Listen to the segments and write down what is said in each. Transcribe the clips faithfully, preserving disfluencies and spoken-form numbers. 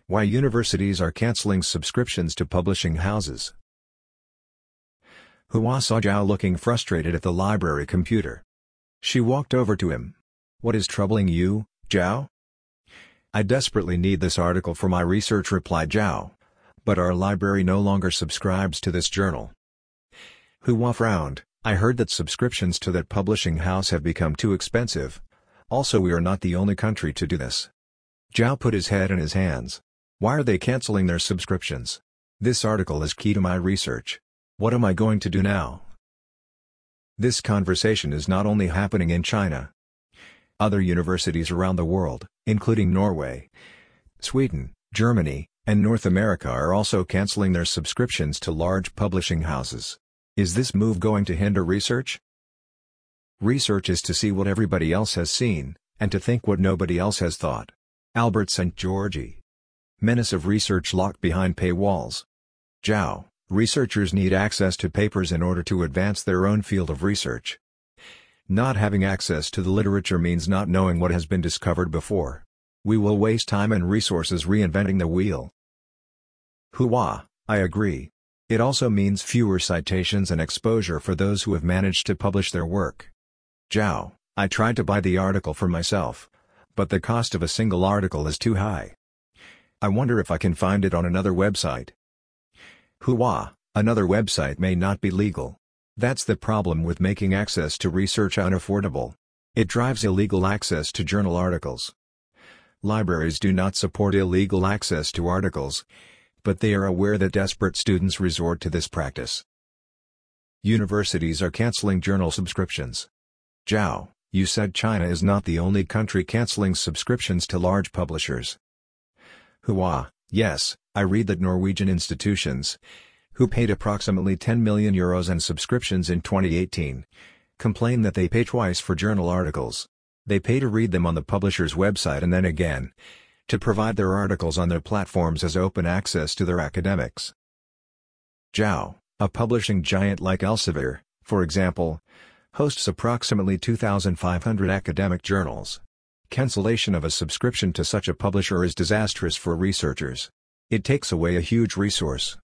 Why universities are canceling subscriptions to publishing houses. Hua saw Zhao looking frustrated at the library computer. She walked over to him. "What is troubling you, Zhao?" "I desperately need this article for my research," replied Zhao. "But our library no longer subscribes to this journal." Hua frowned. "I heard that subscriptions to that publishing house have become too expensive. Also, we are not the only country to do this." Zhao put his head in his hands. "Why are they canceling their subscriptions? This article is key to my research. What am I going to do now?" This conversation is not only happening in China. Other universities around the world, including Norway, Sweden, Germany, and North America, are also canceling their subscriptions to large publishing houses. Is this move going to hinder research? Research is to see what everybody else has seen, and to think what nobody else has thought. Albert Saint Georgi. Menace of research locked behind paywalls. Zhao, researchers need access to papers in order to advance their own field of research. Not having access to the literature means not knowing what has been discovered before. We will waste time and resources reinventing the wheel. Hua, I agree. It also means fewer citations and exposure for those who have managed to publish their work. Zhao, I tried to buy the article for myself, but the cost of a single article is too high. I wonder if I can find it on another website. Hua, another website may not be legal. That's the problem with making access to research unaffordable. It drives illegal access to journal articles. Libraries do not support illegal access to articles, but they are aware that desperate students resort to this practice. Universities are canceling journal subscriptions. Zhao, you said China is not the only country canceling subscriptions to large publishers. Hua, yes, I read that Norwegian institutions, who paid approximately ten million euros in subscriptions in twenty eighteen, complain that they pay twice for journal articles. They pay to read them on the publisher's website and then again, to provide their articles on their platforms as open access to their academics. Zhao, a publishing giant like Elsevier, for example, hosts approximately two thousand five hundred academic journals. Cancellation of a subscription to such a publisher is disastrous for researchers. It takes away a huge resource.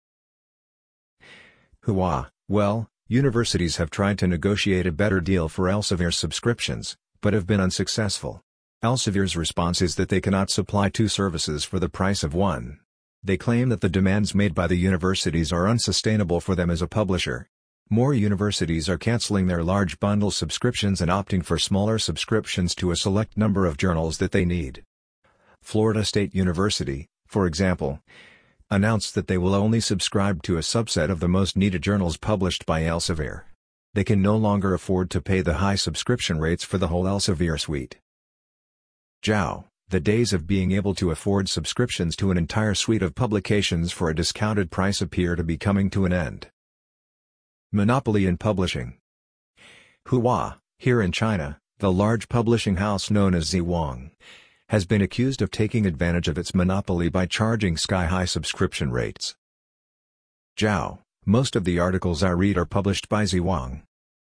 Hua, well, universities have tried to negotiate a better deal for Elsevier subscriptions, but have been unsuccessful. Elsevier's response is that they cannot supply two services for the price of one. They claim that the demands made by the universities are unsustainable for them as a publisher. More universities are canceling their large bundle subscriptions and opting for smaller subscriptions to a select number of journals that they need. Florida State University, for example, announced that they will only subscribe to a subset of the most needed journals published by Elsevier. They can no longer afford to pay the high subscription rates for the whole Elsevier suite. Zhao, the days of being able to afford subscriptions to an entire suite of publications for a discounted price appear to be coming to an end. Monopoly in publishing. Hua, here in China, the large publishing house known as Zhiwang, has been accused of taking advantage of its monopoly by charging sky-high subscription rates. Zhao, most of the articles I read are published by Zhiwang.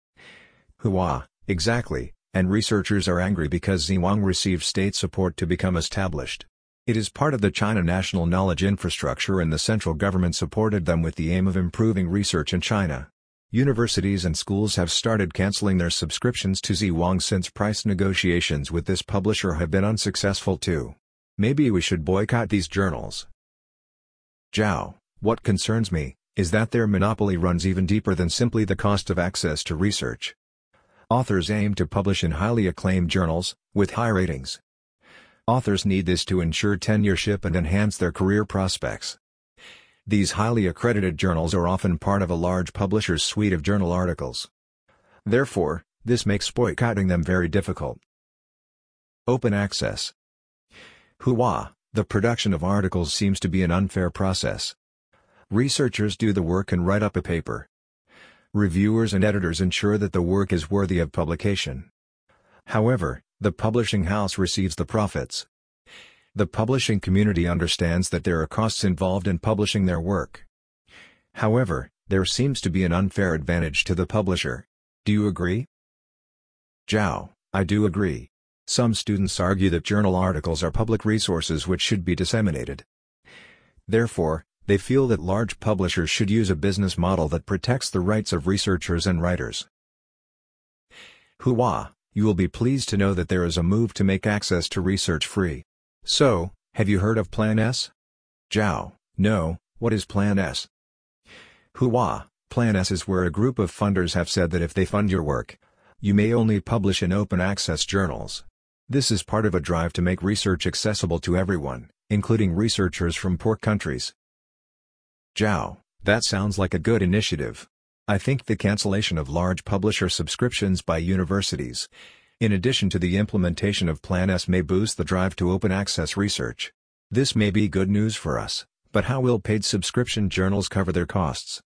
Hua, exactly, and researchers are angry because Zhiwang received state support to become established. It is part of the China national knowledge infrastructure and the central government supported them with the aim of improving research in China. Universities and schools have started canceling their subscriptions to Zhiwang since price negotiations with this publisher have been unsuccessful too. Maybe we should boycott these journals. Zhao, what concerns me is that their monopoly runs even deeper than simply the cost of access to research. Authors aim to publish in highly acclaimed journals, with high ratings. Authors need this to ensure tenureship and enhance their career prospects. These highly accredited journals are often part of a large publisher's suite of journal articles. Therefore, this makes boycotting them very difficult. Open access. Hua, the production of articles seems to be an unfair process. Researchers do the work and write up a paper. Reviewers and editors ensure that the work is worthy of publication. However, the publishing house receives the profits. The publishing community understands that there are costs involved in publishing their work. However, there seems to be an unfair advantage to the publisher. Do you agree? Zhao, I do agree. Some students argue that journal articles are public resources which should be disseminated. Therefore, they feel that large publishers should use a business model that protects the rights of researchers and writers. Hooah! You will be pleased to know that there is a move to make access to research free. So, have you heard of Plan S? Zhao: No, what is Plan S? Hooah! Plan S is where a group of funders have said that if they fund your work, you may only publish in open access journals. This is part of a drive to make research accessible to everyone, including researchers from poor countries. Zhao: That sounds like a good initiative. I think the cancellation of large publisher subscriptions by universities, in addition to the implementation of Plan S, may boost the drive to open access research. This may be good news for us, but how will paid subscription journals cover their costs?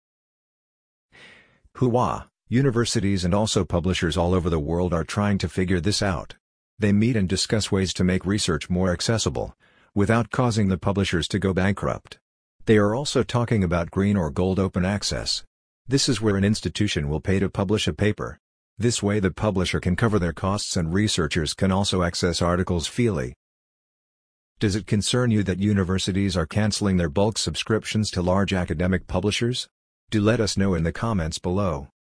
Hooah! Universities and also publishers all over the world are trying to figure this out. They meet and discuss ways to make research more accessible, without causing the publishers to go bankrupt. They are also talking about green or gold open access. This is where an institution will pay to publish a paper. This way the publisher can cover their costs and researchers can also access articles freely. Does it concern you that universities are canceling their bulk subscriptions to large academic publishers? Do let us know in the comments below.